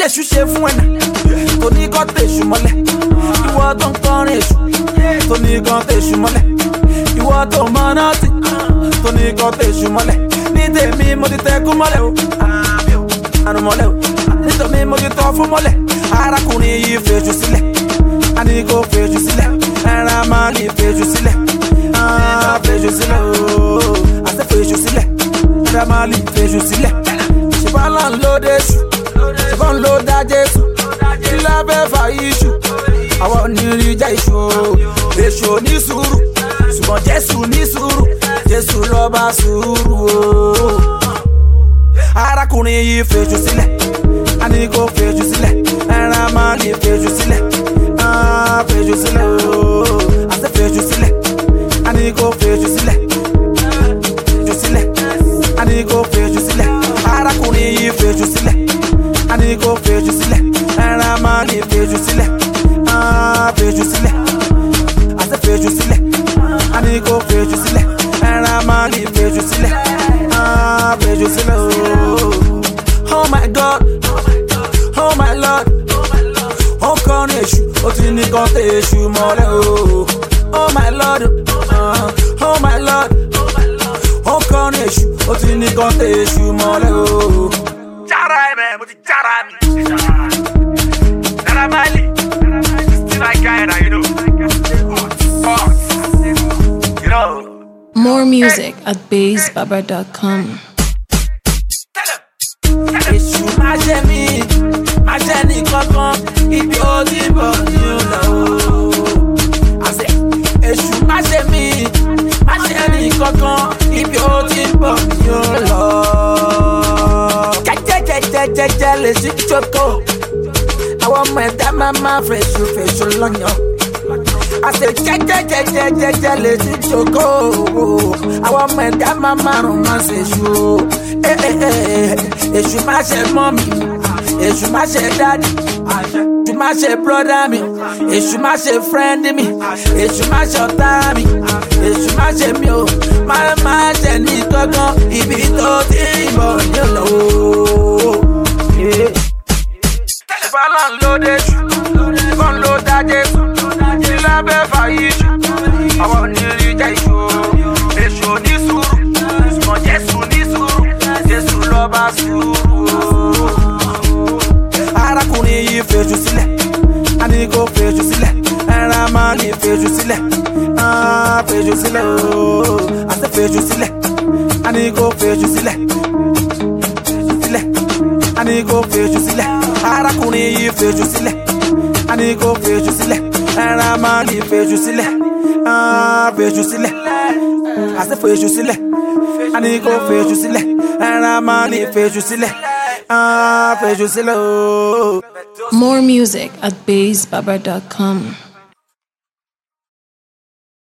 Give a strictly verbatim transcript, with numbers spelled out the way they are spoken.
lè ṣú ṣe fún ẹ̀nà tó ní kọ́ tèṣù mọ́lẹ̀ ìwọ tó ń kọrin èṣù tó ní kọ́ tèṣù mọ́lẹ̀ ìwọ tó mọ náà tì tó ní kọ́ tèṣù mọ́lẹ̀ ní tèmi mo ti tẹ́kú mọ́lẹ̀ o àrùn mọ́lẹ̀ o nítorí mo ti tọ́ fún mọ́lẹ̀ arákùnrin yìí fèjù sílẹ̀ a ní kó fèjù sílẹ̀ ẹran máa ní fèjù sílẹ̀ fèjù sílẹ̀ ooo àti fèjù sílẹ̀ ẹran máa ní fèjù sílẹ̀ ṣùgbọ́n lọ́n ló dé ṣù ṣùgbọ́n ló dá Jésù kí lábẹ́ fà iṣu àwọn onírìjà iṣu èṣù ní sùúrù ṣùgbọ́n Jésù ní sùúrù Jésù lọ́ba sùúrù ooo arákùnrin yìí fèjù sílẹ̀ a ní kó fèjù sílẹ̀ ẹran máa ní fèjù sílẹ̀ fèjù sílẹ̀ ooo àti fèjù sílẹ̀ a ní kó fèjù sílẹ̀ fèjù sílẹ̀ a ní kó fèjù sílẹ̀ arákùnrin yìí fèjù sílẹ̀ a ní kó fèjù sílẹ̀ ẹran máa ní fèjù sílẹ̀ fèjù sílẹ̀ àti fèjù sílẹ̀ a ní kó fèjù sílẹ̀ ẹran máa ní fèjù sílẹ̀ fèjù sílẹ̀ ooo. Oh my God, oh my Lord, ó kọrin èṣù ó ti ní kan tẹ èṣù mọ́lẹ̀ ooo. Oh my Lord, uh, oh my Lord, ó kọrin èṣù ó ti ní kan tẹ èṣù mọ́lẹ̀ ooo. Jára ẹ̀ mẹ́ mo ti jára mi. Naira Marley, still like guy na you know. Hot, you know. More music at bass baba dot com. Èṣù má ṣe mí, má ṣe ní kankan, ibi ó ti bọ̀ ní ọ̀nà ooo. Àṣẹ èṣù má ṣe mí, má ṣe ní kankan, ibi ó ti bọ̀ ní ọ̀nà. Jẹ́jẹ́jẹ́jẹ́jẹ́ lè ṣí jókòó, àwọn ọmọ ẹ̀dá máa máa fèṣù fèṣù lọ́yàn. Àṣẹ jẹ́jẹ́jẹ́jẹ́jẹ́ lè ṣí jókòó, àwọn ọmọ ẹ̀dá máa máa rùn máa ṣèṣù. Èṣù má ṣe mọ́ mi, èṣù má ṣe dáàdì, èṣù má ṣe brọ́dá mi, èṣù má ṣe friend mi, èṣù má ṣe ọ̀tá mi, èṣù má ṣe mi o, má má ṣe ní kankan ibi tó ti bọ̀ ní ọ̀nà ooo. Ìbálò ló dé ṣù, ìbọn ló dá Jésù, kí lábẹ́ fà iṣu, àwọn onírìjà iṣu, èṣù ní sùúrù, ṣùgbọ́n Jésù ní sùúrù, Jésù lọ́ba sùúrù. Arákùnrin yìí fèjù sílẹ̀, a ní kó fèjù sílẹ̀, ẹran máa ní fèjù sílẹ̀, fèjù sílẹ̀ ooo, àti fèjù sílẹ̀, a ní kó fèjù sílẹ̀, sílẹ̀, a ní kó fèjù sílẹ̀. Arákùnrin yìí fèjù sílẹ̀, a ní kó fèjù sílẹ̀, ẹran máa ní fèjù sílẹ̀, fèjù sílẹ̀, àti fèjù sílẹ̀, a ní kó fèjù sílẹ̀, ẹran máa ní fèjù sílẹ̀, fèjù sílẹ̀ ooo. More music at bass baba dot com.